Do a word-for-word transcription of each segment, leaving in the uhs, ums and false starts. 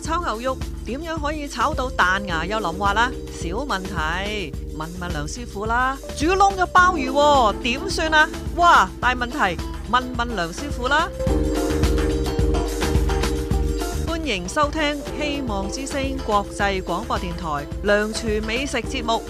炒牛肉點樣可以炒到彈牙又腍滑啦？小問題，問問梁師傅啦。煮燶咗鮑魚喎，點算啊？哇，大問題，問問梁師傅啦。歡迎收聽希望之聲國際廣播電台梁廚美食節目。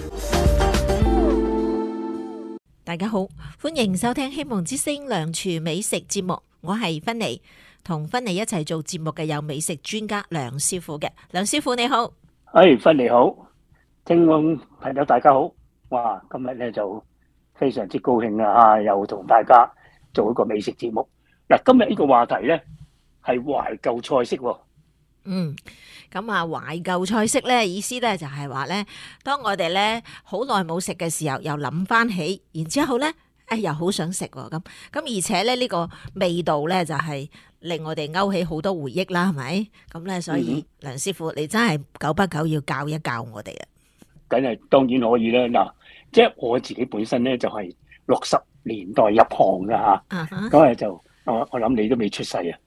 大家好，歡迎收聽希望之聲梁廚美食節目，我係芬妮，同芬妮一齊做節目嘅有美食專家梁師傅嘅。梁師傅你好。 誒，芬妮好，聽眾朋友大家好。哇，今日咧就非常之高興啊，又同大家做一個美食節目。嗱，今日呢個話題咧係懷舊菜式喎。 嗯，咁啊懷舊菜式咧，意思咧就係話咧，當我哋咧好耐冇食嘅時候，又諗翻起，然之後咧，誒又好想食喎，咁咁而且咧呢個味道咧就係令我哋勾起好多回憶啦，係咪？咁咧所以、嗯、梁師傅，你真係久不久要教一教我哋啊！ 梗係當然可以啦。嗱，即係我自己本身咧就係六十年代入行噶吓，咁啊、uh huh. 就我我諗你都未出世啊。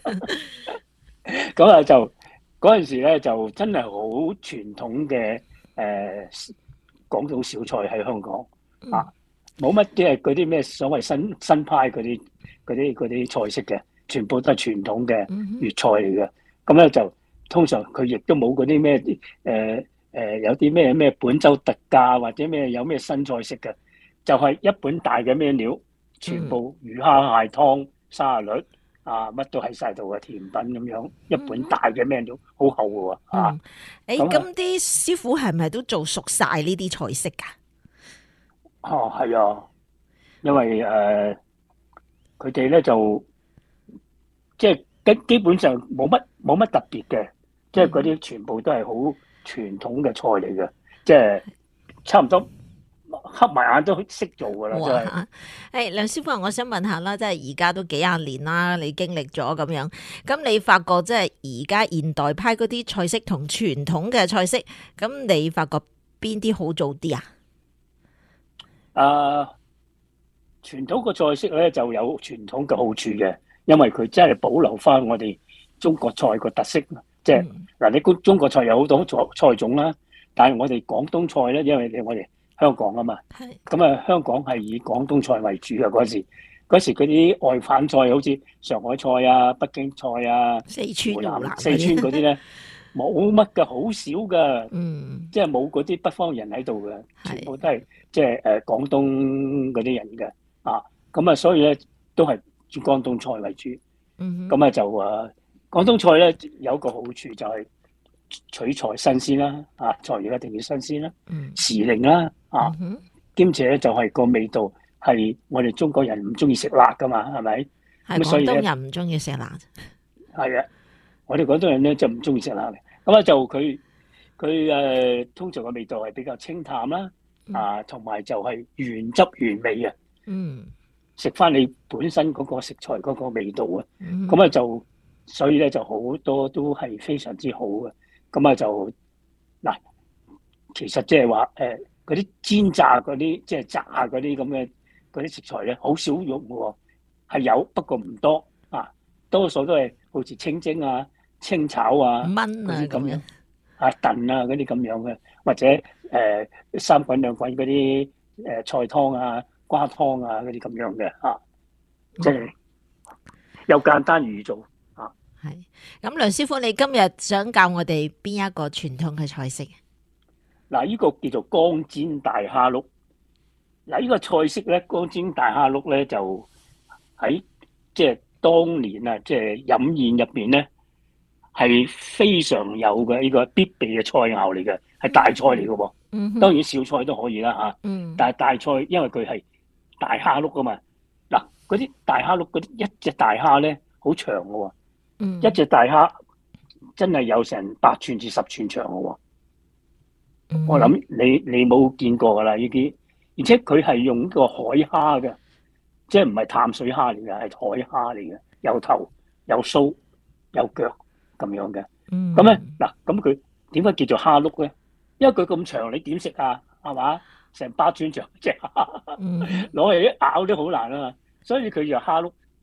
咁啊就嗰陣時咧就真係好傳統嘅誒廣東小菜喺香港、嗯、啊，冇乜即係嗰啲咩所謂新新派嗰啲嗰啲嗰啲菜式嘅，全部都係傳統嘅粵菜嚟嘅。咁咧、嗯、哼就通常佢亦都冇嗰啲咩誒誒有啲咩咩本州特價或者咩有咩新菜式嘅，就係、是、一本大嘅咩料，全部魚蝦蟹湯沙律。啊！乜都喺晒度嘅甜品咁樣，一本大嘅咩料，好厚嘅喎嚇。 誒，咁啲師傅係咪都做熟晒呢啲菜式㗎？ 哦，係啊，因為誒佢哋咧就即係基基本上冇乜冇乜特別嘅，即係嗰啲全部都係好傳統嘅菜嚟嘅，即係差唔多。黑埋眼都識做噶啦，真係。誒、 哎，梁師傅，我想問下啦，即係而家都幾廿年啦，你經歷咗咁樣，咁你發覺即係而家現代派嗰啲菜式同傳統嘅菜式，咁你發覺邊啲好做啲啊？ 啊，傳統個菜式咧就有傳統嘅好處嘅，因為佢真係保留翻我哋中國菜個特色。即係嗱，你中國菜有好多菜菜種啦，但係我哋廣東菜咧，因為我哋香港啊嘛，咁啊香港係以廣東菜為主嘅嗰時，嗰時嗰啲外省菜好似上海菜啊、北京菜啊、 四川、湖南、 四川嗰啲咧冇乜嘅，好少嘅， 嗯， 即係冇嗰啲北方人喺度嘅，全部都係即係誒廣東嗰啲人嘅啊，咁啊所以咧都係以廣東菜為主，嗯，咁啊就誒廣東菜咧有個好處就係取材新鮮啦，啊材料一定要新鮮啦，嗯，時令啦。啊，兼且就係個味道係我哋中國人唔中意食辣噶嘛，係咪？ 係廣東人唔中意食辣。 係啊，我哋廣東人咧就唔中意食辣嘅。咁啊就佢佢誒通常嘅味道係比較清淡啦，嗯、啊同埋就係原汁原味啊。嗯，食翻你本身嗰個食材嗰個味道啊。咁啊、嗯、就所以咧就好多都係非常之好嘅。咁啊就嗱，其實即係話誒。呃嗰啲煎炸嗰啲，即係炸嗰啲咁嘅嗰啲食材咧，好少用嘅，係有不過唔多啊，多數都係好似清蒸啊、清炒啊、 炆啊咁樣啊、燉啊嗰啲咁樣嘅，或者誒、呃、三滾兩滾嗰啲誒菜湯啊、瓜湯啊嗰啲咁樣嘅啊，即係又簡單易做啊。 係咁，梁師傅，你今日想教我哋邊一個傳統嘅菜式？ 嗱，呢個叫做乾煎大蝦碌。嗱，呢個菜式咧，乾煎大蝦碌咧就喺即係當年啊，即係飲宴入邊咧係非常有嘅呢個必備嘅菜肴嚟嘅，係大菜嚟嘅喎。嗯哼。當然小菜都可以啦嚇。嗯。但係大菜，因為佢係大蝦碌啊嘛。嗱，嗰啲大蝦碌嗰啲一隻大蝦咧好長嘅喎。嗯。一隻大蝦真係有成八寸至十寸長嘅喎。我諗你你冇見過噶啦呢啲，而且佢係用呢個海蝦嘅，即係唔係淡水蝦嚟嘅，係海蝦嚟嘅，有頭有鬚有腳咁樣嘅。咁咧嗱，咁佢點解叫做蝦碌咧？因為佢咁長，你點食啊？係嘛，成八寸長隻蝦，攞嚟一咬都好難啊嘛。所以佢就蝦碌，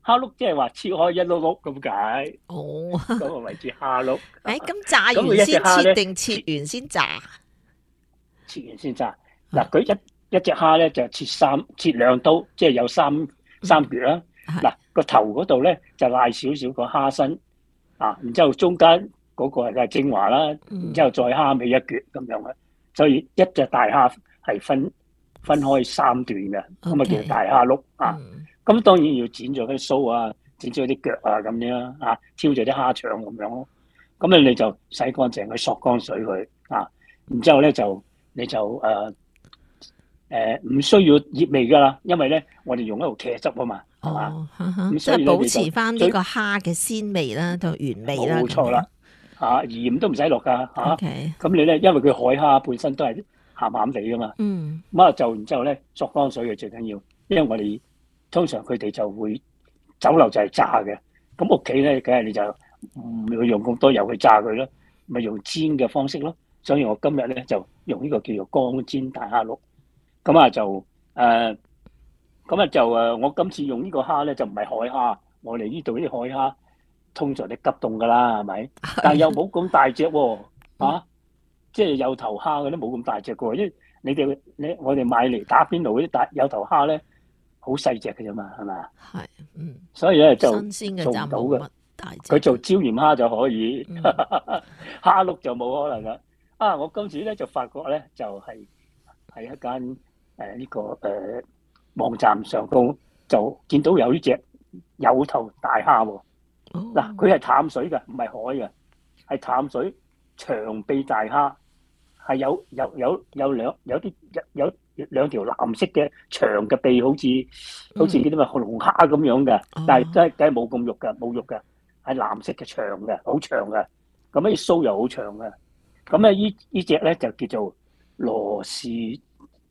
蝦碌即係話切開一碌碌咁解， 哦， 咁啊為之蝦碌。 誒咁炸咁佢一完先隻蝦咧切定切完先炸？ 切完先炸。嗱，佢一一隻蝦咧就切三切兩刀，即係有三三橛啦。 係嗱，個頭嗰度咧就拉少少個蝦身啊，然之後中間嗰個係精華啦， 嗯然之後再蝦尾一橛咁樣嘅，所以一隻大蝦係分分開三段嘅，咁啊 OK 叫做大蝦碌啊。 嗯咁當然要剪咗啲鬚啊，剪咗啲腳啊咁樣啦，啊，挑咗啲蝦腸咁樣咯。咁咧你就洗乾淨佢，索乾水佢啊，然之後咧就你就誒誒唔需要醃味噶啦，因為咧我哋用一個茄汁啊嘛，係嘛？ 哦，呵呵即咁所以係保咧你就持翻呢個蝦嘅鮮味啦，同原味啦。 冇錯啦，嚇鹽都唔使落噶咁樣。 嚇。 OK， 咁你咧因為佢海蝦本身都係鹹鹹地噶嘛， 嗯咁啊就然之後咧索乾水嘅最緊要，因為我哋通常佢哋就會酒樓就係炸嘅，咁屋企咧梗係你就唔會用咁多油去炸佢咯，咪用煎嘅方式咯。所以我今日咧就用呢個叫做乾煎大蝦碌，咁啊就誒，咁啊就誒，我今次用呢個蝦咧就唔係海蝦，我哋呢度啲海蝦通常都急凍噶啦，係咪？但係又冇咁大隻喎，啊，即係有頭蝦嗰啲冇咁大隻嘅喎，因為你哋你我哋買嚟打邊爐嗰啲大有頭蝦咧，好細隻嘅啫嘛，係咪啊？ 係嗯， 所以咧就新鮮嘅就做唔到嘅冇乜。大隻。 佢做椒鹽蝦就可以， 嗯蝦碌就冇可能噶。啊！我今次咧就發覺咧，就係、係、喺一間誒呢個誒、呃、網站上高就見到有呢隻有頭大蝦喎。嗱、 哦， 佢係淡水嘅，唔係海嘅，係淡水長臂大蝦，係有有有有兩有啲有有兩條藍色嘅長嘅臂，好似好似嗰啲咩龍蝦咁樣嘅， 哦但係真係梗係冇咁肉嘅，冇肉嘅，係藍色嘅長嘅，好長嘅，咁啲鬚又好長嘅。咁咧，依依隻咧就叫做羅氏誒、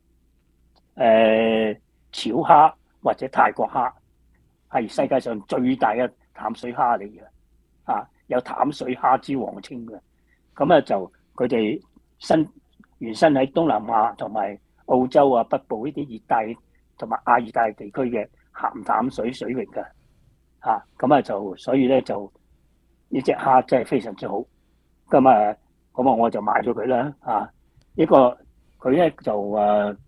呃、炒蝦或者泰國蝦，係世界上最大嘅淡水蝦嚟嘅，啊有淡水蝦之王稱嘅。咁咧就佢哋身原生喺東南亞同埋澳洲啊北部呢啲熱帶同埋亞熱帶地區嘅鹹淡水水域嘅，啊咁啊就所以咧就呢隻蝦真係非常之好，咁啊〜咁啊，我就買咗佢啦，啊！呢個佢咧就誒、啊，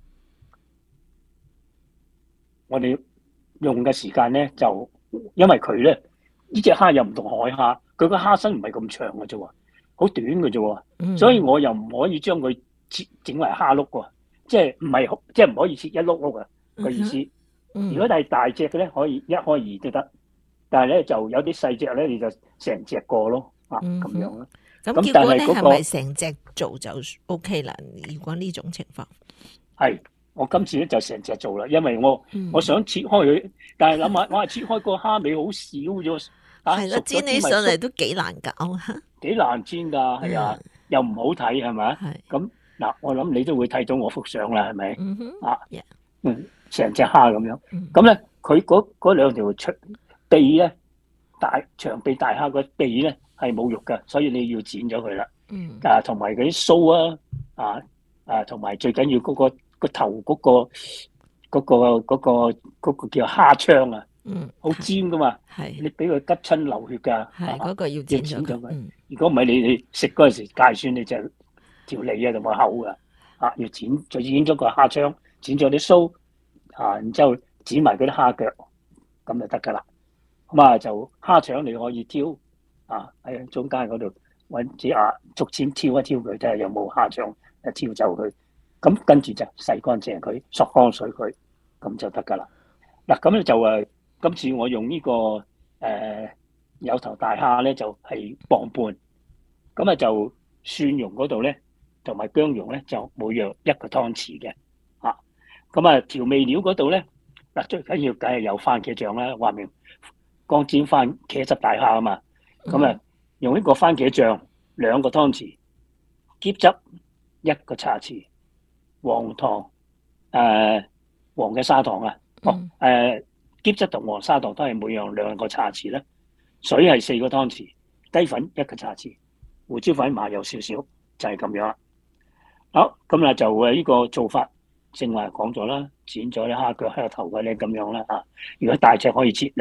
我哋用嘅時間咧就，因為佢咧呢隻蝦又唔同海蝦，佢個蝦身唔係咁長嘅啫喎，好短嘅啫喎， 嗯所以我又唔可以將佢切整為蝦碌喎，即係唔係即係唔可以切一碌碌啊個意思。 嗯如果係大隻嘅咧，可以一開二都得，但係咧就有啲細隻咧，你就成隻過咯，啊嗯咁樣咯。 咁咁結果咧但係嗰個係咪成隻做就 O K 啦？如果呢種情況， 係，我今次咧就成隻做啦，因為我、 嗯我想切開佢，但係諗下，我話切開個蝦尾好少咗，啊係啦， 熟咗煎起咪熟上嚟都幾難搞啊！ 幾難煎㗎，係啊，又唔好睇係咪？ 係， 咁嗱，我諗你都會睇到我幅相啦，係咪？ 嗯哼， 啊 Yeah 嗯，成隻蝦咁樣， 嗯咁咧佢嗰嗰兩條長臂咧，大長臂大蝦個臂咧係冇肉嘅，所以你要剪咗佢啦。 嗯啊，同埋嗰啲鬚啊，啊啊，同埋最緊要嗰、個個頭嗰、個嗰、個嗰、個嗰個叫蝦槍啊， 嗯， 好尖噶嘛， 係你俾佢吉親流血㗎， 係嗰個要剪咗佢，嗯如果唔係你你食嗰陣時介酸，你就條脷啊同埋口㗎，啊要剪就剪咗個蝦槍，剪咗啲鬚，啊然之後剪埋嗰啲蝦腳，咁就得㗎啦。咁啊就蝦腸你可以挑啊喺中間嗰度。揾支牙竹籤挑一挑佢，睇下有冇蝦腸，誒挑走佢。咁跟住就洗乾淨佢，索乾水佢，咁就得㗎啦。嗱，咁咧就誒，今次我用呢、這個誒、呃、有頭大蝦咧，就係、是、磅半。咁啊就蒜蓉嗰度咧，同埋薑蓉咧，就每樣一個湯匙嘅。啊，咁啊調味料嗰度咧，嗱最緊要梗係有番茄醬啦，話明乾煎番茄汁大蝦啊嘛。咁啊〜、嗯用呢個番茄醬兩個湯匙，桔汁一個茶匙，黃糖誒、呃、黃嘅砂糖啊，哦誒、呃、桔汁同黃砂糖都係每樣兩個茶匙啦，水係四個湯匙，雞粉一個茶匙，胡椒粉麻油少少，就係、是、咁樣啦。好，咁啊就誒呢個做法，正話講咗啦，剪咗啲蝦腳蝦頭嘅咧咁樣啦啊，如果大隻可以切兩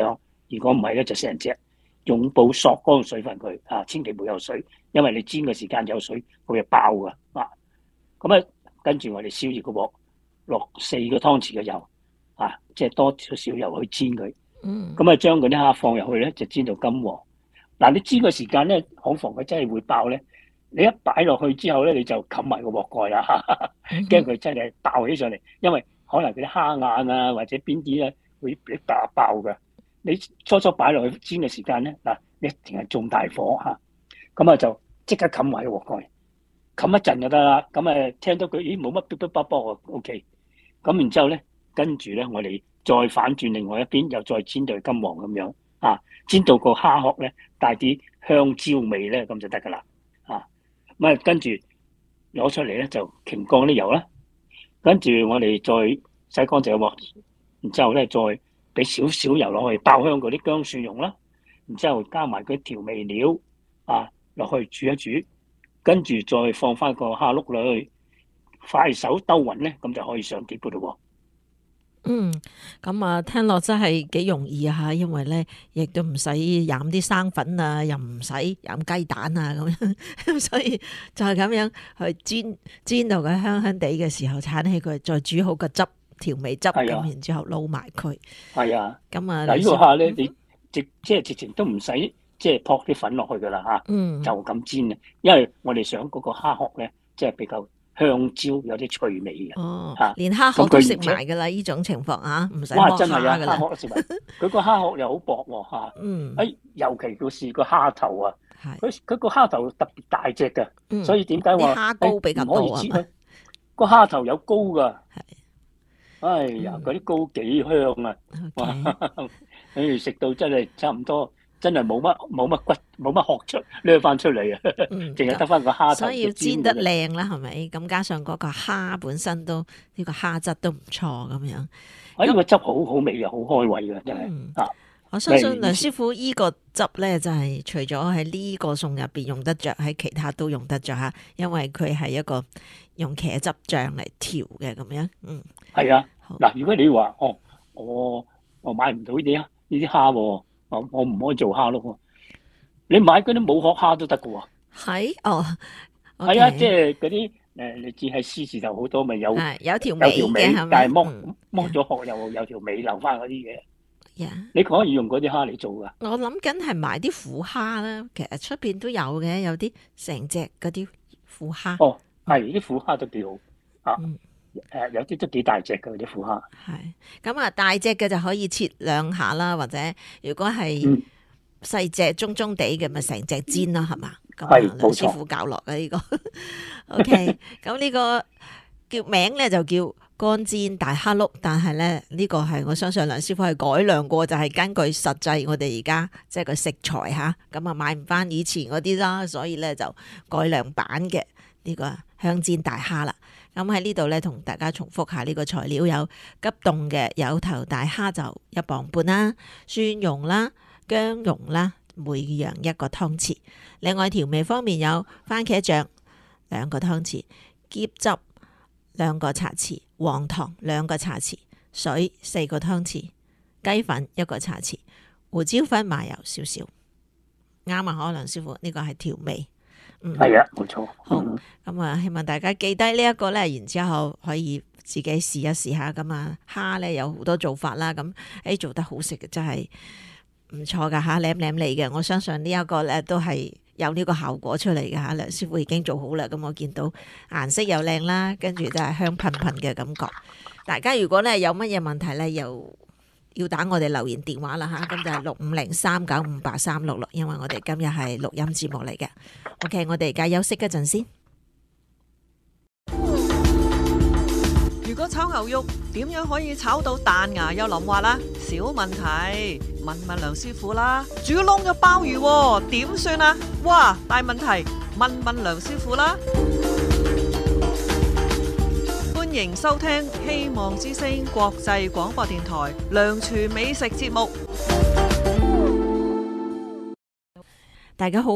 如果唔係咧，就成隻用布索乾水分佢啊，千祈唔好有水，因為你煎嘅時間有水，佢就爆噶啊。咁啊，跟住我哋燒熱個鑊，落四個湯匙嘅油啊，即係多少少油去煎佢。 嗯， 咁啊，將嗰啲蝦放入去咧，就煎到金黃。嗱，你煎嘅時間咧，恐防佢真係會爆咧。你一擺落去之後咧，你就冚埋個鑊蓋啦，驚佢真係爆起上嚟，因為可能嗰啲蝦眼啊或者邊啲咧會俾爆爆嘅。你初初擺落去煎嘅時間咧，嗱，一定係中大火嚇，咁啊就即刻冚埋個鑊蓋，冚一陣就得啦。咁啊聽到佢咦冇乜嗶嗶啵啵喎 ，OK。咁然之後咧，跟住咧我哋再反轉另外一邊，又再煎到金黃咁樣啊，煎到個蝦殼咧帶啲香蕉味咧，咁就得噶啦啊。咁啊跟住攞出嚟咧就擎乾啲油啦，跟住我哋再洗乾淨個鑊，然之後咧再俾少少油落去爆香嗰啲薑蒜蓉啦，然之後加埋嗰啲調味料啊落去煮一煮，跟住再放翻個蝦碌落去，快手兜勻咧，咁就可以上碟噶咯喎。 嗯，咁啊，聽落真係幾容易啊吓，因為咧亦都唔使飲啲生粉啊，又唔使飲雞蛋啊咁樣，咁所以就係咁樣去煎煎到佢香香地嘅時候，鏟起佢，再煮好個汁調味汁，咁然之後撈埋佢。係啊，咁啊，嗱呢個蝦咧，你直即係直情都唔使即係撲啲粉落去噶啦吓，嗯，就咁煎啊，因為我哋想嗰個蝦殼咧，即係比較香蕉有啲脆味嘅，哦，嚇，連蝦殼都食埋㗎啦！呢種情況嚇，唔使剝蝦㗎啦。蝦殼食埋，佢個蝦殼又好薄喎嚇。嗯，誒，尤其佢是個蝦頭啊，佢佢個蝦頭特別大隻嘅，所以點解話蝦膏比較多啊？個蝦頭有膏㗎，係，哎呀，嗰啲膏幾香啊！哇，誒食到真係差唔多。真係冇乜冇乜骨冇乜殼出掠翻出嚟啊！淨係得翻個蝦頭。所以要煎得靚啦，係咪？咁加上嗰個蝦本身都呢個蝦質都唔錯咁樣。啊！呢個汁好好味啊，好開胃嘅真係啊！我相信梁師傅依個汁咧，就係除咗喺呢個餸入邊用得着，喺其他都用得着嚇，因為佢係一個用茄汁醬嚟調嘅咁樣。嗯，係啊。嗱，如果你話哦，我我買唔到呢啲呢啲蝦喎。我我唔可以做蝦咯，你買嗰啲冇殼蝦都得噶喎。係哦，係啊，即係嗰啲誒，你知喺獅子頭好多咪有有條尾嘅，但係剝剝咗殼又有條尾留翻嗰啲嘅。你可以用嗰啲蝦嚟做噶。我諗緊係買啲虎蝦啦，其實出邊都有嘅，有啲成隻嗰啲虎蝦。哦，係啲虎蝦都幾好啊。誒，有啲都幾大隻嘅啲虎蝦。係咁啊，大隻嘅就可以切兩下啦，或者如果係細隻中中地嘅，咪成隻煎啦，係嘛？咁啊，梁師傅教落嘅呢個。OK，咁呢個叫名咧就叫乾煎大蝦碌，但係咧呢個係我相信梁師傅係改良過，就係根據實際我哋而家即係個食材吓，咁啊買唔翻以前嗰啲啦，所以咧就改良版嘅呢個香煎大蝦啦。咁喺呢度咧，同大家重複下呢個材料，有急凍嘅有頭大蝦就一磅半啦，蒜蓉啦、薑蓉啦，每樣一個湯匙。另外調味方面有番茄醬兩個湯匙，椰汁兩個茶匙，黃糖兩個茶匙，水四個湯匙，雞粉一個茶匙，胡椒粉、麻油少少。啱啊，可梁師傅呢個係調味。嗯，係啊，冇錯。好，咁啊，希望大家記低呢一個咧，然之後可以自己試一試下。咁啊，蝦咧有好多做法啦，咁誒做得好食嘅真係唔錯噶吓，舐舐嚟嘅。我相信呢一個咧都係有呢個效果出嚟嘅吓。梁師傅已經做好啦，咁我見到顏色又靚啦，跟住都係香噴噴嘅感覺。大家如果咧有乜嘢問題咧，又要打我哋留言電話啦吓，咁就係六五零三九五八三六六，因為我哋今日係錄音節目嚟嘅。OK， 我哋而家休息一陣先。 如果炒牛肉點樣可以炒到彈牙又腍滑啦？小問題，問問梁師傅啦。煮燶咗鮑魚點算啊？哇，大問題，問問梁師傅啦。歡迎收聽希望之聲國際廣播電台梁廚美食節目。 大家好，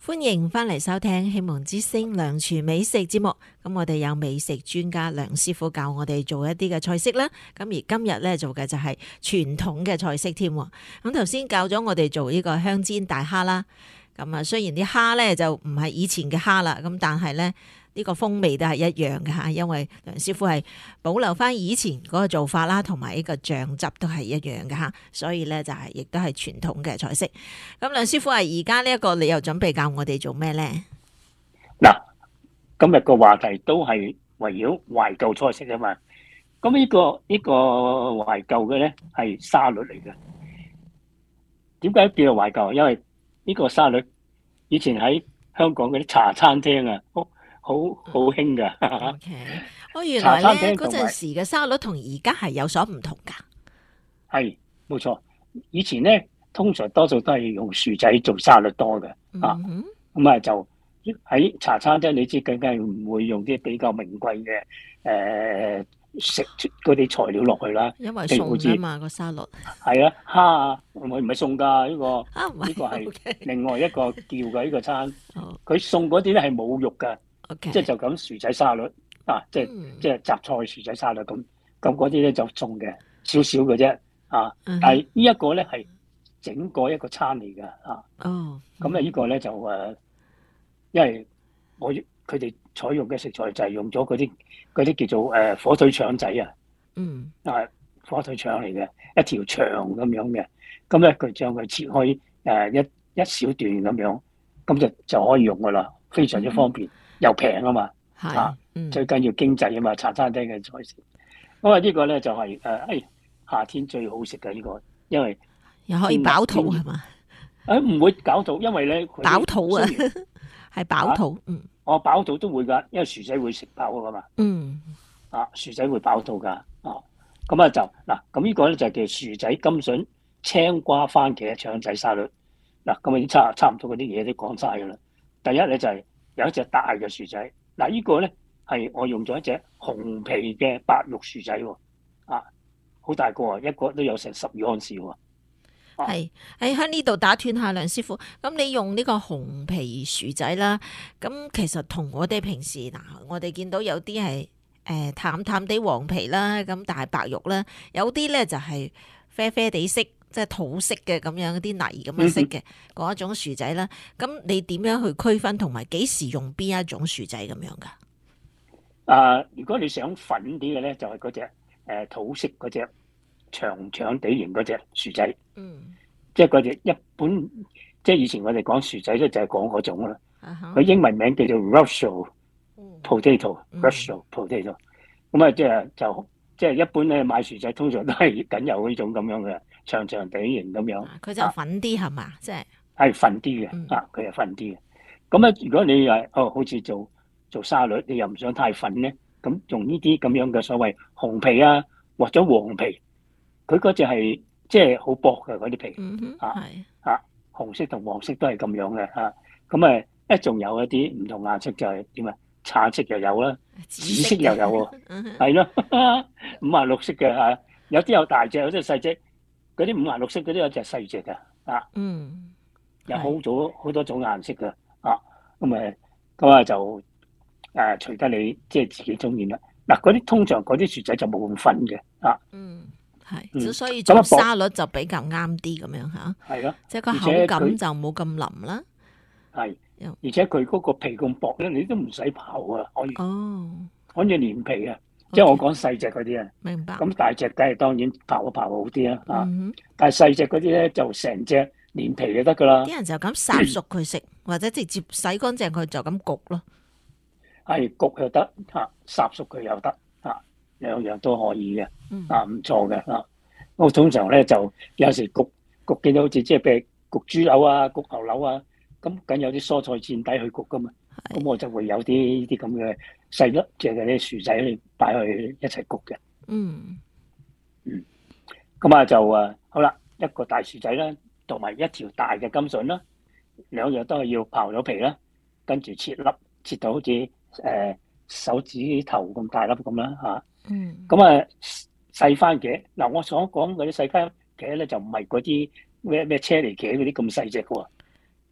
歡迎翻嚟收聽希望之聲梁廚美食節目。咁我哋有美食專家梁師傅教我哋做一啲嘅菜式啦。咁而今日咧做嘅就係傳統嘅菜式添。咁頭先教咗我哋做呢個香煎大蝦啦。咁啊，雖然啲蝦咧就唔係以前嘅蝦啦，咁但係咧呢個風味都係一樣嘅吓，因為梁師傅係保留翻以前嗰個做法啦，同埋呢個醬汁都係一樣嘅吓，所以咧就係亦都係傳統嘅菜式。咁梁師傅啊，而家呢一個你又準備教我哋做咩咧？ 嗱，今日個話題都係圍繞懷舊菜式啊嘛。咁呢、呢個呢、呢個懷舊嘅咧係沙律嚟嘅。點解叫做懷舊？因為呢個沙律以前喺香港嗰啲茶餐廳啊，好好好興噶。 O K， 我原來茶餐廳咧嗰陣時嘅沙律同而家係有所唔同噶。 係，冇錯。以前咧通常多數都係用薯仔做沙律多嘅。啊， 嗯咁啊就喺茶餐廳，你知梗係唔會用啲比較名貴嘅誒食嗰啲材料落去啦。 因為譬如好似餸啊嘛個沙律。 係啊，蝦啊，唔係唔係送㗎呢個。 啊唔係呢個係 OK 另外一個叫嘅呢個餐， 好佢送嗰啲咧係冇肉㗎， OK， 即係就咁薯仔沙律啊，即係嗯即係雜菜薯仔沙律咁，咁嗰啲咧就送嘅少少嘅啫啊， 嗯哼但係呢一個咧係整個一個餐嚟㗎啊， 哦， 咁啊呢個咧就誒，因為我佢哋採用嘅食材就係用咗嗰啲嗰啲叫做誒火腿腸仔啊， 嗯啊火腿腸嚟嘅一條長咁樣嘅，咁咧佢將佢切開誒一一小段咁樣，咁就就可以用噶啦，非常之方便，又平啊嘛， 係啊嗯最緊要經濟啊嘛，茶餐廳嘅菜式。咁啊呢個咧就係誒誒夏天最好食嘅呢個，因為又可以飽肚天係嘛？ 誒唔會搞到，因為咧佢飽肚啊雖然係飽肚，嗯我飽肚都會㗎，因為薯仔會食飽噶嘛。 嗯啊，薯仔會飽到㗎，啊，咁啊就嗱，咁呢個咧就叫薯仔、甘筍、青瓜、番茄、腸仔沙律。嗱，咁啊已經差差唔多嗰啲嘢都講晒㗎啦。第一咧就係有一隻大嘅薯仔，嗱、這個、呢個咧係我用咗一隻紅皮嘅白肉薯仔喎，啊，好大個啊，一個都有成十二盎司喎。 係喺喺呢度打斷下梁師傅，咁你用呢個紅皮薯仔啦，咁其實同我哋平時嗱，我哋見到有啲係誒淡淡地黃皮啦，咁但係白肉啦，有啲咧就係啡啡地色，即係土色嘅咁樣啲泥咁嘅色嘅嗰一種薯仔啦。咁你點樣去區分同埋幾時用邊一種薯仔咁樣噶？ 啊，如果你想粉啲嘅咧，就係嗰隻誒土色嗰隻長長地形嗰隻薯仔。 嗯， 即係嗰隻一般，即係以前我哋講薯仔咧，就係講嗰種啦。 啊佢英文名叫做 Russell 嗯 potato，Russell potato。咁啊，即係就即係一般咧買薯仔，通常都係僅有呢種咁樣嘅長長地形咁樣。 佢就粉啲係嘛？即係係粉啲嗯嘅，啊，佢係粉啲嘅。咁咧，如果你係哦，好似做做沙律，你又唔想太粉咧，咁用呢啲咁樣嘅所謂紅皮啊，或者黃皮，佢嗰隻係。即係好薄嘅嗰啲皮， 嗯哼啊係啊紅色同黃色都係咁樣嘅嚇，咁誒一仲有一啲唔同顏色就係點啊？橙色又有啦，紫色又有喎，係咯，五顏六色嘅嚇，有啲有大隻，有啲細隻，嗰啲五顏六色嗰啲有隻細隻嘅，啊， 嗯， 有好多好多種顏色嘅，啊，咁誒咁啊就誒隨得你即係自己中意啦。嗱，嗰啲通常嗰啲薯仔就冇咁粉嘅，啊， 嗯。係， 嗯所以做沙律就比較啱啲咁樣吓， 係咯， 即係個口感就冇咁腍啦。 係， 又而且佢嗰個皮咁薄咧，你都唔使刨啊，可以哦， 可以連皮啊。即係我講細隻嗰啲啊， 明白。 咁大隻梗係當然刨一刨好啲啦，啊！ 嗯哼， 但係細隻嗰啲咧就成隻連皮就得噶啦， 啲人就咁烚熟佢食，或者直接洗乾淨佢就咁焗咯。 係焗又得嚇，烚熟佢又得嚇，兩樣都可以嘅， 嗯啊唔錯嘅嚇。我通常咧就有時焗焗見到好似即係譬如焗豬柳啊、焗牛柳啊，咁梗有啲蔬菜墊底去焗噶嘛，咁我就會有啲呢啲咁嘅細粒隻嘅啲薯仔嚟擺去一齊焗嘅。 嗯嗯，咁啊就誒好啦，一個大薯仔啦，同埋一條大嘅甘筍啦，兩樣都係要刨咗皮啦，跟住切粒，切到好似誒、呃、手指頭咁大粒咁啦嚇。 嗯， 咁啊細番茄嗱，我所講嗰啲細番茄咧就唔係嗰啲咩咩車厘茄嗰啲咁細隻嘅喎，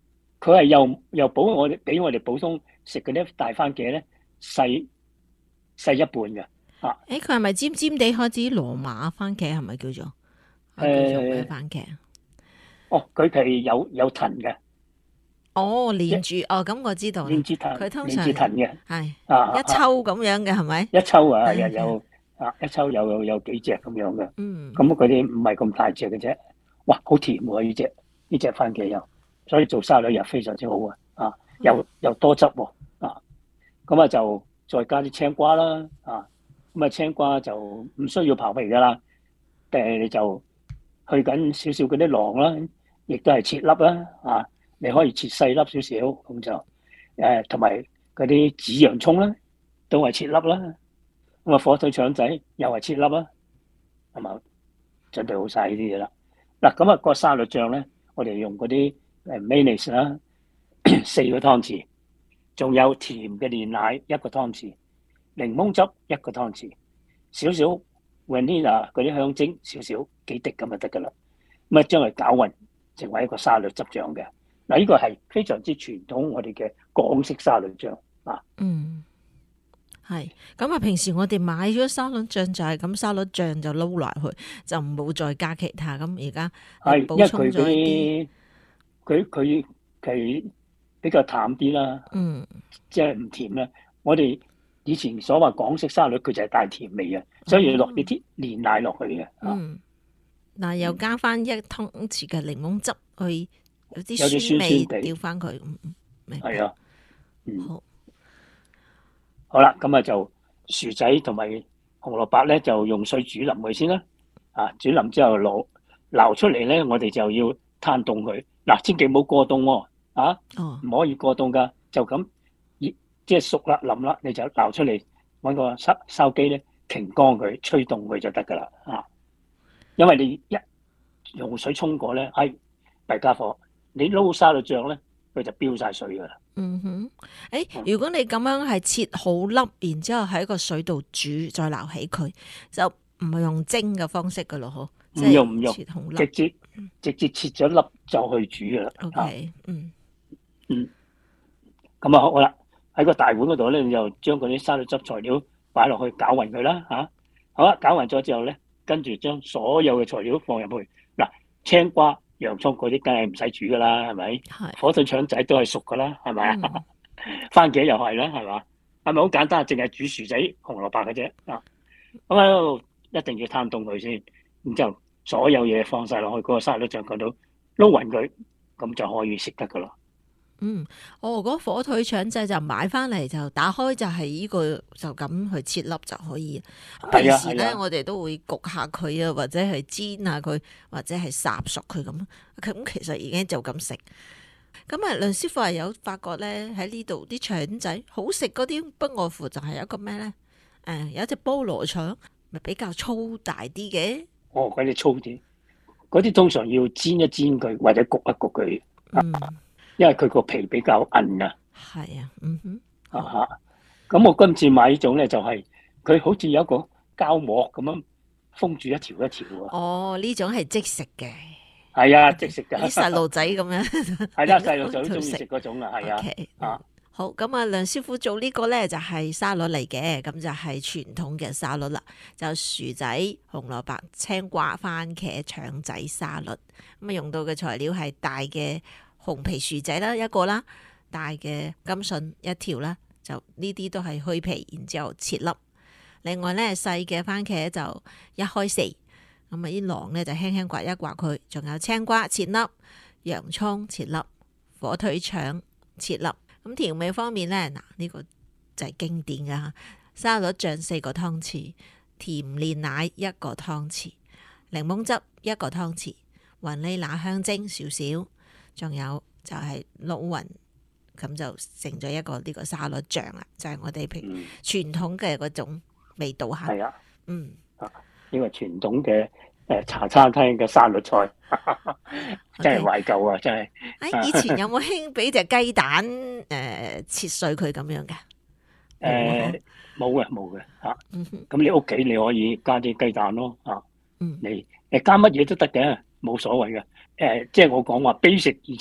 佢係又又補我哋俾我哋普通食嗰啲大番茄咧細細一半嘅。啊， 誒，佢係咪尖尖地開始羅馬番茄係咪叫做？誒，叫做咩番茄？ 哦，佢係有有藤嘅。 哦，連住哦，咁我知道啦。 連住藤， 佢通常連住藤嘅， 係啊一抽咁樣嘅係咪？ 一抽啊， 係又有啊一抽有有有幾隻咁樣嘅。 嗯， 咁嗰啲唔係咁大隻嘅啫。哇，好甜喎！呢隻呢隻番茄又，所以做沙律又非常之好啊！啊，又又多汁喎！啊，咁啊就再加啲青瓜啦！啊，咁啊青瓜就唔需要刨皮噶啦，誒你就去緊少少嗰啲囊啦，亦都係切粒啦！啊，你可以切細粒少少，咁就誒同埋嗰啲紫洋葱啦，都係切粒啦。咁啊火腿腸仔又係切粒啦，係嘛？準備好晒呢啲嘢啦。嗱，咁啊個沙律醬咧，我哋用嗰啲誒 mayonnaise 啦，四個湯匙，仲有甜嘅煉奶一個湯匙，檸檬汁一個湯匙，少少 vanilla 嗰啲香精少少幾滴咁就得噶啦。咁啊將佢攪勻，成為一個沙律汁醬嘅。嗱，呢個係非常之傳統我哋嘅港式沙律醬啊。 嗯。係咁啊！平時我哋買咗沙律醬就係咁，沙律醬就撈落去，就唔好再加其他。咁而家係補充咗一啲， 因為佢佢佢比較淡啲啦， 嗯， 即係唔甜啦。我哋以前所謂港式沙律，佢就係帶甜味嘅，所以要落啲啲煉奶落去嘅。 嗯，嗱又加翻一湯匙嘅檸檬汁去，有啲有啲酸味酸酸地調翻佢。嗯嗯，明白。 係啊，嗯。 好。 好啦，咁啊就薯仔同埋紅蘿蔔咧，就用水煮淋佢先啦。啊，煮淋之後攞撈出嚟咧，我哋就要攤凍佢。嗱，千祈唔好過凍喎，啊， 哦， 唔可以過凍噶，就咁熱即係熟啦淋啦，你就撈出嚟，揾個筲筲機咧擎乾佢，吹凍佢就得噶啦。啊，因為你一用水沖過咧，哎弊家伙，你撈沙律醬咧，佢就飆晒水噶啦。 嗯哼，誒，如果你咁樣係切好粒，然之後喺個水度煮，再撈起佢，就唔係用蒸嘅方式噶咯，嗬？ 唔用唔用， 切好粒， 直接直接切咗粒就去煮噶啦。 OK，嗯嗯，咁啊好啦，喺個大碗嗰度咧，你就將嗰啲沙律汁材料擺落去攪勻佢啦嚇。好啦，攪勻咗之後咧，跟住將所有嘅材料放入去。嗱，青瓜、洋葱嗰啲梗係唔使煮噶啦，係咪？ 係。 火腿腸仔都係熟噶啦，係咪啊？ 嗯番茄又係啦，係嘛？係咪好簡單？淨係煮薯仔、紅蘿蔔嘅啫啊！咁喺度一定要攤凍佢先，然之後所有嘢放晒落去嗰個沙律醬嗰度撈勻佢，咁就可以食得噶啦。 嗯，哦，嗰火腿腸仔就買翻嚟就打開就係呢個就咁去切粒就可以。咁平時咧， 係啊我哋都會焗下佢啊，或者係煎下佢，或者係烚熟佢咁。咁其實已經就咁食。咁啊，梁師傅係有發覺咧，喺呢度啲腸仔好食嗰啲，不外乎就係一個咩咧？誒，有一隻菠蘿腸，咪比較粗大啲嘅。 哦，嗰啲粗啲，嗰啲通常要煎一煎佢，或者焗一焗佢， 嗯， 因為佢個皮比較韌啊。 係啊，嗯哼， 啊嚇！咁我今次買呢種咧，就係佢好似有一個膠膜咁樣封住一條一條喎。 哦，呢種係即食嘅。 係啊，即食㗎。 啲細路仔咁樣， 係啦，細路仔都中意食嗰種啊，係啊。 Okay， 啊， 好，咁啊，梁師傅做呢個咧就係沙律嚟嘅，咁就係傳統嘅沙律啦，就薯仔、紅蘿蔔、青瓜、番茄、腸仔沙律。咁啊，用到嘅材料係大嘅紅皮薯仔啦，一個啦，大嘅甘筍一條啦，就呢啲都係去皮，然之後切粒。另外咧，細嘅番茄就一開四。咁啊！啲囊咧就輕輕刮一刮佢，仲有青瓜切粒、洋葱切粒、火腿腸切粒。咁調味方面咧，嗱、這、呢個就係經典噶沙律醬四個湯匙，甜煉奶一個湯匙，檸檬汁一個湯匙，雲呢拿香精少少，仲有就係撈勻，咁就成咗一個呢個沙律醬啦，就係、是、我哋平傳統嘅嗰種味道嚇。 係啊， 嗯。 呢個傳統嘅誒茶餐廳嘅沙律菜，真係懷舊啊！真係。 誒，以前有冇興俾隻雞蛋誒、呃、切碎佢咁樣嘅？ 誒冇嘅冇嘅嚇。 嗯哼， 咁你屋企你可以加啲雞蛋咯嚇。 嗯， 你誒加乜嘢都得嘅，冇所謂嘅。誒、即係我講話 basic 以前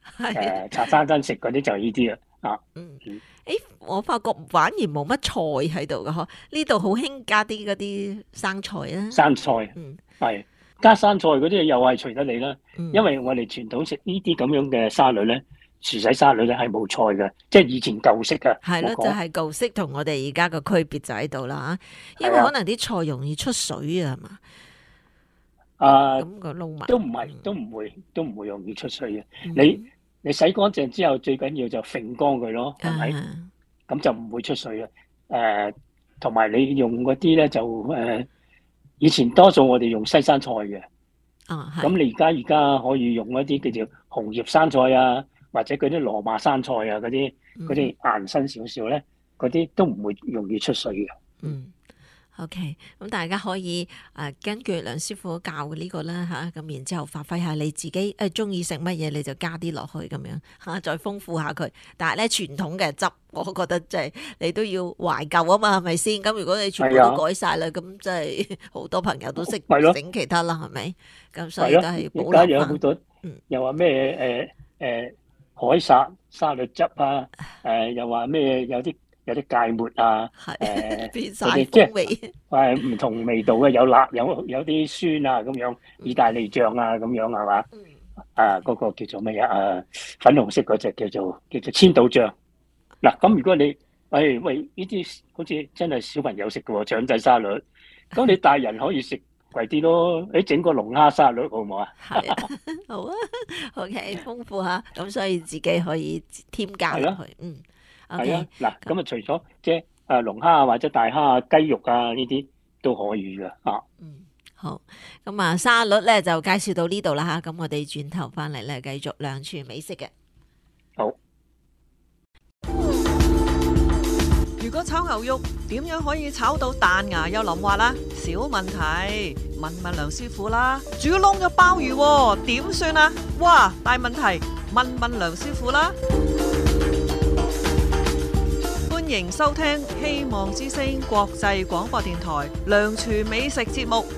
誒、呃、茶餐廳食嗰啲就係呢啲啦。啊， 嗯， 嗯誒，我發覺反而冇乜菜喺度噶嗬，呢度好興加啲嗰啲生菜啊。 生菜嗯係加生菜嗰啲又係隨得你啦， 嗯， 因為我哋傳統食呢啲咁樣嘅沙律咧，薯仔沙律咧係冇菜嘅，即係以前舊式嘅。 係咯， 我講就係舊式同我哋而家個區別就喺度啦嚇，因為係啊可能啲菜容易出水啊，係嘛？ 啊， 咁個撈埋都唔係，都唔會，都唔會容易出水嘅。 嗯你你洗乾淨之後，最緊要就揈乾佢咯，係咪？ 啊咁就唔會出水嘅。誒、同埋你用嗰啲咧就誒、以前多數我哋用西生菜嘅， 啊係咁你而家而家可以用一啲叫做紅葉生菜啊，或者嗰啲羅馬生菜啊，嗰啲嗰啲硬身少少咧，嗰啲都唔會容易出水嘅。 嗯。OK，咁大家可以誒、呃、根據梁師傅教嘅呢個啦嚇，咁、然之後發揮下你自己誒中意食乜嘢你就加啲落去咁樣嚇、再豐富下佢。但係咧傳統嘅汁，我覺得即係你都要懷舊啊嘛，係咪先？咁如果你全部係啊都改晒啦，咁即係好多朋友都識係咯整其他啦，係咪？咁所以係咯， 都係保而家有留翻。 好多嗯， 又話咩誒誒海沙沙律汁啊，誒、又話咩有啲有啲芥末啊， 係誒變晒嗰啲即係風味。 誒唔同味道嘅，有辣有有啲酸啊咁樣，意大利醬啊咁樣係嘛？ 嗯啊嗰、個叫做咩啊？誒粉紅色嗰隻叫做叫做千島醬。嗱咁如果你誒、哎喂呢啲好似真係小朋友食嘅喎，腸仔沙律，咁你大人可以食貴啲咯，你整個龍蝦沙律好唔好啊？ 係啊，好啊，OK，豐富下，咁所以自己可以添加落去。嗯係 ，OK， 啊，嗱咁啊除咗即係誒龍蝦啊或者大蝦啊雞肉啊呢啲都可以嘅啊。 嗯，好，咁啊沙律咧就介紹到呢度啦吓，咁我哋轉頭翻嚟咧繼續兩廚美食嘅。 好。 如果炒牛肉點樣可以炒到彈牙又腍滑啦？小問題，問問梁師傅啦。煮燶咗鮑魚喎，點算啊？哇，大問題，問問梁師傅啦。歡迎收聽希望之聲國際廣播電台梁廚美食節目。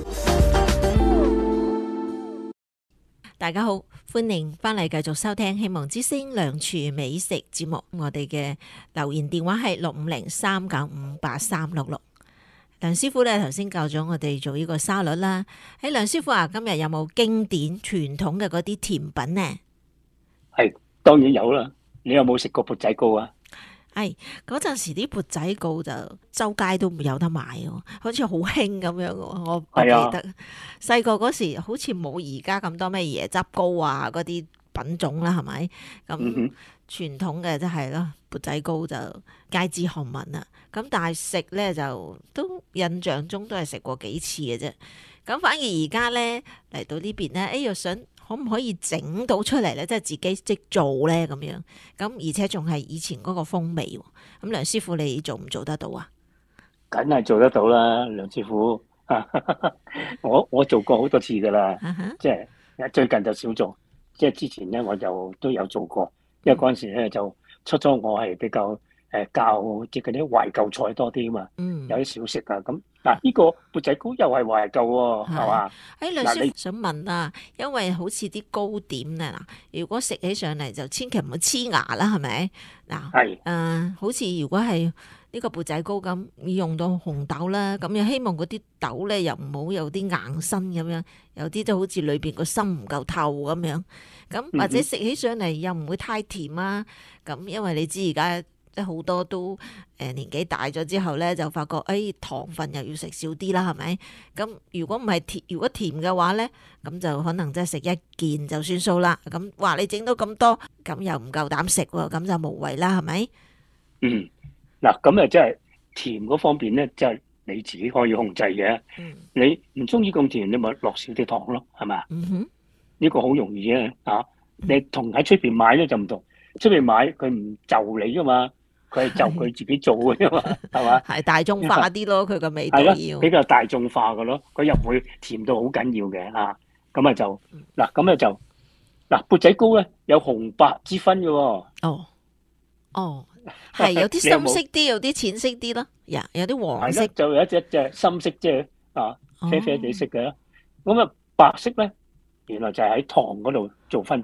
大家好，歡迎翻嚟繼續收聽希望之聲梁廚美食節目。我哋嘅留言電話係六五零三九五八三六六。梁師傅咧頭先教咗我哋做呢個沙律啦。喺梁師傅啊，今日有冇經典傳統嘅嗰啲甜品呢？ 係當然有啦，你有冇食過缽仔糕啊？ 係嗰陣時啲缽仔糕就周街都有得買喎，好似好興咁樣嘅喎。我我記係啊得細個嗰時好似冇而家咁多咩椰汁糕啊嗰啲品種啦，係咪？咁嗯哼傳統嘅就係咯，缽仔糕就街知巷聞啦。咁但係食咧就都印象中都係食過幾次嘅啫。咁反而而家咧嚟到呢邊咧，誒又想可唔可以整到出嚟咧？即係自己即做咧咁樣。咁而且仲係以前嗰個風味喎。咁梁師傅你做唔做得到啊？ 梗係做得到啦，梁師傅。我我做過好多次噶啦， 啊哈即係最近就少做，即係之前咧我就都有做過，因為嗰陣時咧就初初我係比較誒教即係嗰啲懷舊菜多啲啊嘛， 嗯有，啲小食啊咁。嗱呢個缽仔糕又係懷舊喎，係嘛？ 誒梁嗱你師傅想問啊，因為好似啲糕點咧嗱，如果食起上嚟就千祈唔好黐牙啦，係咪？嗱， 係誒、好似如果係呢個缽仔糕咁，要用到紅豆啦，咁又希望嗰啲豆咧又唔好有啲硬身咁樣，有啲都好似裏邊個心唔夠透咁樣，咁或者食起上嚟又唔會太甜啊，咁因為你知而家即係好多都誒、呃年紀大咗之後咧，就發覺誒、哎、糖分又要食少啲啦，係咪？咁如果唔係甜，如果甜嘅話咧，咁就可能即係食一件就算數啦。咁話你整到咁多，咁又唔夠膽食喎，咁就無謂啦，係咪？ 嗯，嗱咁啊，即係甜嗰方面咧，即係你自己可以控制嘅。 嗯你唔中意咁甜，你咪落少啲糖咯，係嘛？ 嗯哼， 呢個好容易嘅啊！你同喺出邊買咧就唔同，出邊買佢唔就你噶嘛，佢係就佢自己做嘅啫嘛，係嘛？ 係大眾化啲咯，佢個味道係啦， 要比較大眾化嘅咯，佢又唔會甜到好緊要嘅啊。咁啊就嗱，咁啊就嗱缽仔糕咧有紅白之分嘅喎。 哦哦，係有啲你有冇深色啲，有啲淺色啲咯，呀有啲黃色係啦，，就有一隻隻深色即係啊哦啡啡地色嘅啦。咁啊白色咧，原來就係喺糖嗰度做分別。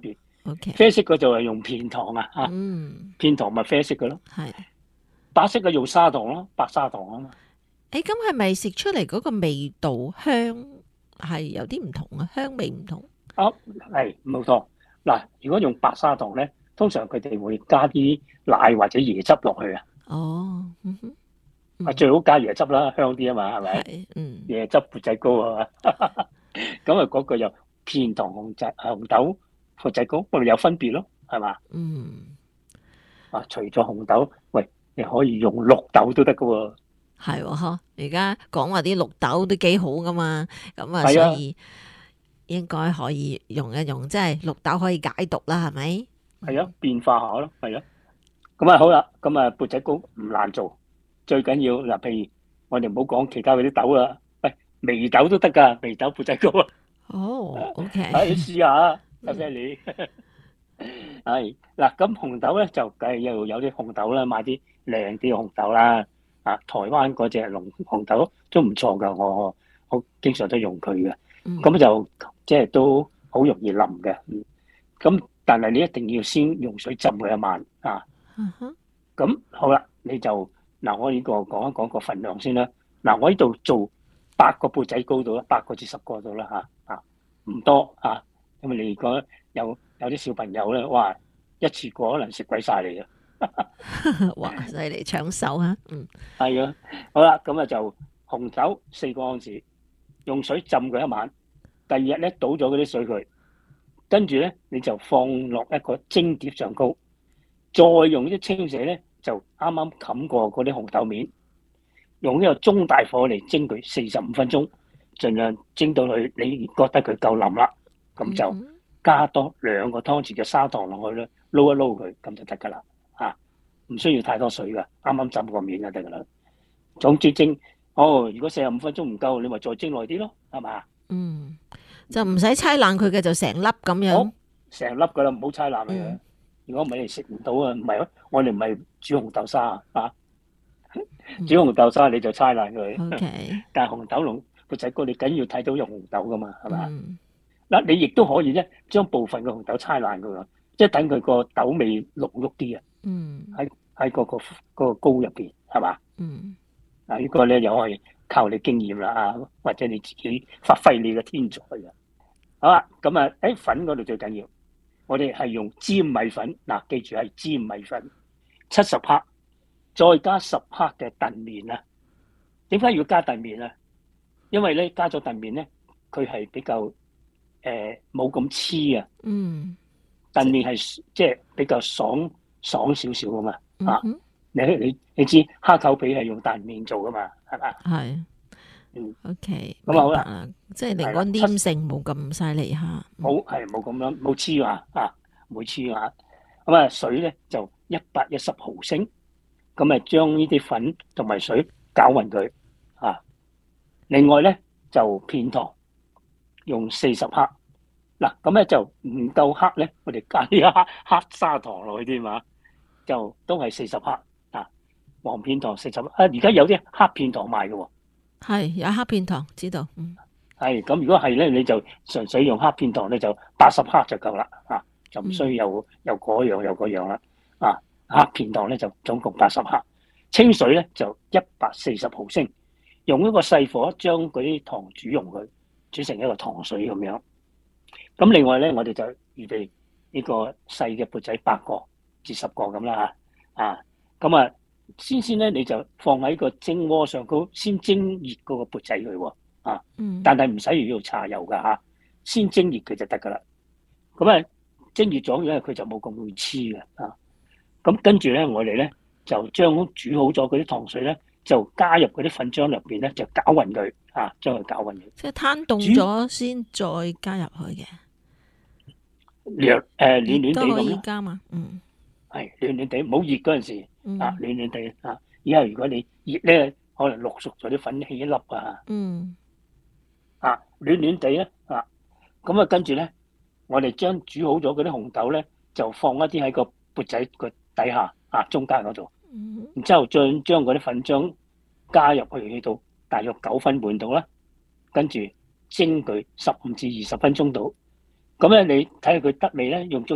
，OK， 啡色嗰就係用片糖啊，嚇嗯， 片糖咪啡色嘅咯。 係。 白色嘅用砂糖咯，白砂糖啊嘛。 誒，咁係咪食出嚟嗰個味道香係有啲唔同啊？香味唔同。 啊，係冇錯。嗱，如果用白砂糖咧，通常佢哋會加啲奶或者椰汁落去啊。 哦，嗯哼， 啊，最好加椰汁啦，香啲啊嘛，係咪？ 係，嗯， 椰汁缽仔糕啊嘛。咁啊，嗰個又片糖紅仔紅豆缽仔糕，我哋有分別咯，係嘛？ 嗯， 啊，除咗紅豆，喂，你可以用綠豆都得噶喎。 係喎，嗬！而家講話啲綠豆都幾好噶嘛，咁啊， 係啊所以應該可以用一用，即係綠豆可以解毒啦，係咪？ 係啊，變化下咯，係啊。咁啊好啦，咁啊缽仔糕唔難做，最緊要嗱，譬如我哋唔好講其他嗰啲豆啦，喂，眉豆都得噶，眉豆缽仔糕啊， 哦，OK， 啊你試下啊，阿 Sally。係嗱，咁紅豆咧就梗係要有啲紅豆啦，買啲靚啲嘅紅豆啦。啊，台灣嗰隻龍紅豆都唔錯噶，我我經常都用佢嘅。 嗯咁就即係都好容易腍嘅。嗯咁但係你一定要先用水浸佢一晚啊。 嗯哼， 咁好啦，你就嗱，我呢個講一講個份量先啦。嗱，我呢度做八個缽仔糕度啦，八個至十個度啦嚇啊，唔多啊。因為你如果有有啲小朋友咧，哇，一次過可能食鬼晒你嘅。 哇，犀利搶手啊！嗯， 係啊，好啦，咁啊就紅酒四個盎司，用水浸佢一晚。第二日咧倒咗嗰啲水佢，跟住咧你就放落一個蒸碟上高，再用啲清水咧就啱啱冚過嗰啲紅豆面，用呢個中大火嚟蒸佢四十五分鐘，盡量蒸到佢你覺得佢夠腍啦，咁就嗯加多兩個湯匙嘅砂糖落去咧，撈一撈佢，咁就得噶啦嚇，唔需要太多水噶，啱啱浸個面就得噶啦。總之蒸，哦，如果四十五分鐘唔夠，你咪再蒸耐啲咯，係嘛？ 嗯，就唔使猜爛佢嘅，就成粒咁好樣。 成粒噶啦，唔好猜爛佢。 嗯如果唔係你食唔到啊，唔係我哋唔係煮紅豆沙啊， 嗯煮紅豆沙你就猜爛佢。 ，OK， 但係紅豆龍缽仔糕你緊要睇到有紅豆噶嘛，係嘛？ 嗯嗱，你亦都可以咧，將部分嘅紅豆猜爛佢喎，即係等佢個豆味濃郁啲啊， 嗯喺喺嗰個嗰個糕入邊，係嘛？ 嗯嗱，呢個咧又係靠你經驗啦啊，或者你自己發揮你嘅天才啊。好啦，咁啊喺粉嗰度最緊要，我哋係用粘米粉，嗱，記住係粘米粉七十克，再加十克嘅澄麵啊。點解要加澄麵啊？因為咧加咗澄麵咧，佢係比較誒冇咁黐啊。 嗯澄麵係即係比較爽爽少少噶嘛。啊， 嗯哼， 你你你知蝦球皮係用澄麵做噶嘛，係嘛？ 係嗯 ，OK， 咁啊好啦明白啦，即係令個係啦黏性冇咁犀利嚇。 冇係冇咁樣冇黐啊啊，冇黐啊。咁啊水咧就一百一十毫升，咁啊將呢啲粉同埋水攪勻佢啊。另外咧就片糖用四十克，嗱咁咧就唔夠黑咧，我哋加啲黑黑砂糖落去添嘛，就都係四十克啊。黃片糖四十克啊，而家有啲黑片糖賣嘅喎。 係有黑片糖，知道，嗯係咁，如果係咧，你就純粹用黑片糖咧，就八十克就夠啦，啊，就唔需要又又嗰樣又嗰樣啦，啊，黑片糖咧就總共八十克，清水咧就一百四十毫升，用一個細火將嗰啲糖煮溶佢，煮成一個糖水咁樣。咁另外咧，我哋就預備呢個細嘅缽仔八個至十個咁啦嚇，啊，咁啊先先咧你就放喺個蒸鍋上高，先蒸熱嗰個缽仔佢喎。啊！ 嗯， 但係唔使要搽油噶嚇，先蒸熱佢就得噶啦。咁啊，蒸熱咗，因為佢就冇咁會黐嘅啊。咁跟住咧，我哋咧就將煮好咗嗰啲糖水咧，就加入嗰啲粉漿入邊咧，就攪勻佢啊，將佢攪勻佢。 即係攤凍咗先再加入去嘅， 略誒暖暖地都可以咁咯， 加嘛。嗯係暖暖地，唔好熱嗰陣時嗯啊，暖暖地啊。因為如果你熱咧，可能淥熟咗啲粉起一粒啊。 嗯啊，暖暖地咧啊，咁啊跟住咧，我哋將煮好咗嗰啲紅豆咧，就放一啲喺個缽仔個底下啊，中間嗰度， 嗯然之後再將嗰啲粉漿加入去去到大約九分半度啦，跟住蒸佢十五至二十分鐘度。咁咧你睇下佢得未咧？用最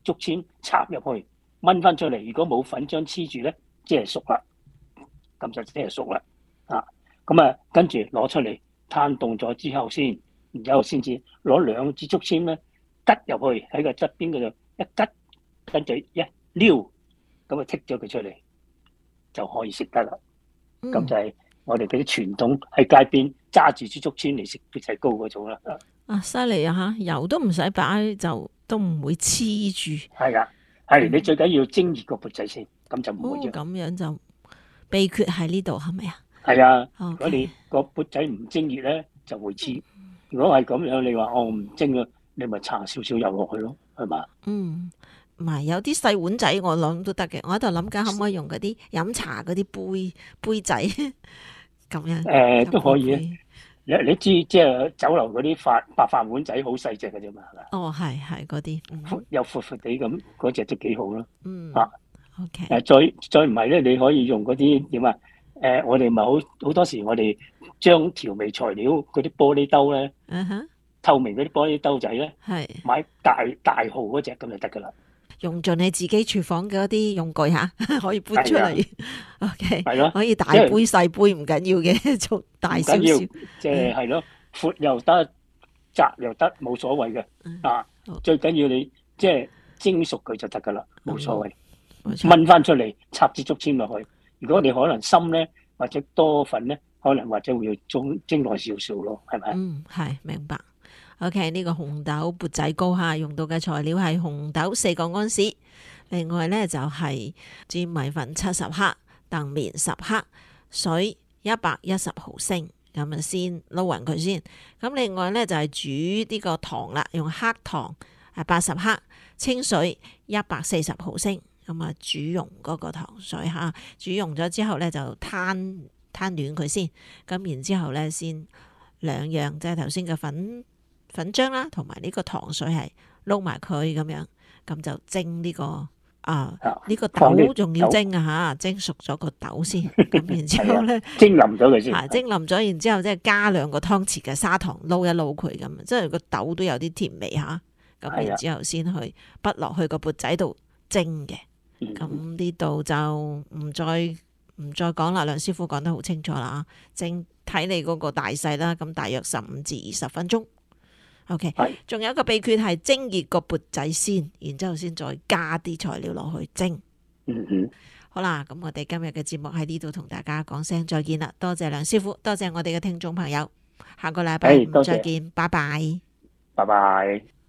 竹籤插入去，掹翻出嚟。如果冇粉漿黐住咧，即係熟啦，咁就即係熟啦。啊，咁啊，跟住攞出嚟攤凍咗之後先，然之後先至攞兩支竹籤咧，吉入去喺個側邊嗰度一吉，跟住一撩，咁啊剔咗佢出嚟就可以食得啦。咁、嗯、就係我哋嗰啲傳統喺街邊揸住支竹籤嚟食缽仔糕嗰種啦。 啊，犀利啊嚇！油都唔使擺，就都唔會黐住。 係噶，係、嗯、你最緊要蒸熱個缽仔先，咁就唔會啫。 咁、哦、樣就秘訣喺呢度，係咪啊？ 係啊， Okay. 如果你個缽仔唔蒸熱咧，就會黐。如果係咁樣，你話我唔蒸啊，你咪搽少少油落去咯，係嘛？ 嗯，唔係有啲細碗仔，我諗都得嘅。我喺度諗緊，可唔可以用嗰啲飲茶嗰啲杯杯仔咁樣？誒、 呃，都可以啊。你你知即係酒樓嗰啲飯白飯碗仔好細隻嘅啫嘛，係嘛？ 哦，係係嗰啲， 闊又闊闊地咁，嗰隻都幾好咯。 嗯， 啊 ，OK。 誒，再再唔係咧，你可以用嗰啲點啊？誒、呃，我哋咪好好多時，我哋將調味材料嗰啲玻璃兜咧，uh huh. 透明嗰啲玻璃兜仔咧，係是買大大號嗰隻咁就得噶啦。 用盡你自己廚房嘅嗰啲用具吓，可以搬出嚟。O K，係咯，可以大杯細杯唔緊要嘅，做大少少。 即係係咯，闊又得，窄又得，冇所謂嘅。嗯、啊，好最緊要你即係蒸熟佢就得噶啦，冇所謂。燜翻、嗯、出嚟，插支竹籤落去。如果你可能深咧，或者多粉咧，可能或者會要蒸蒸耐少少咯，係咪？ 嗯，係明白。O.K. 呢個紅豆缽仔糕嚇，用到嘅材料係紅豆四個安士，另外咧就係粘米粉七十克、澄麵十克、水一百一十毫升，咁啊先撈勻佢先。咁另外咧就係煮呢個糖啦，用黑糖係八十克、清水一百四十毫升，咁啊煮溶嗰個糖水嚇，煮溶咗之後咧就攤攤暖佢先，咁然之後咧先兩樣即係頭先嘅粉。粉漿啦，同埋呢個糖水係撈埋佢咁樣，咁就蒸呢、這個啊呢、這個豆仲要蒸啊吓，蒸熟咗個豆先，咁然之後咧蒸腍咗佢先， 啊蒸腍咗，然之後即係加兩個湯匙嘅砂糖撈一撈佢咁，即係個豆都有啲甜味吓，咁、啊、然之後先去滗落去個缽仔度蒸嘅，咁呢度就唔再唔再講啦，梁師傅講得好清楚啦，蒸睇你嗰個大細啦，咁大約十五至二十分鐘。O.K. 仲有一個秘訣係蒸熱個缽仔先，然之後先再加啲材料落去蒸。 嗯嗯， 好啦，咁我哋今日嘅節目喺呢度同大家講聲再見啦，多謝梁師傅，多謝我哋嘅聽眾朋友，下個禮拜五再見，拜拜， 拜拜。